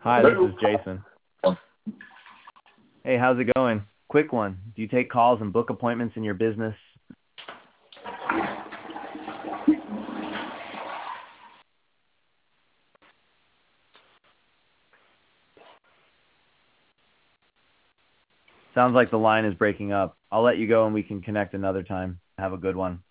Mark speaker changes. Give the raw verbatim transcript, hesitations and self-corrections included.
Speaker 1: Hi, this is Jason. Hey, how's it going? Quick one. Do you take calls and book appointments in your business? Sounds like the line is breaking up. I'll let you go and we can connect another time. Have a good one.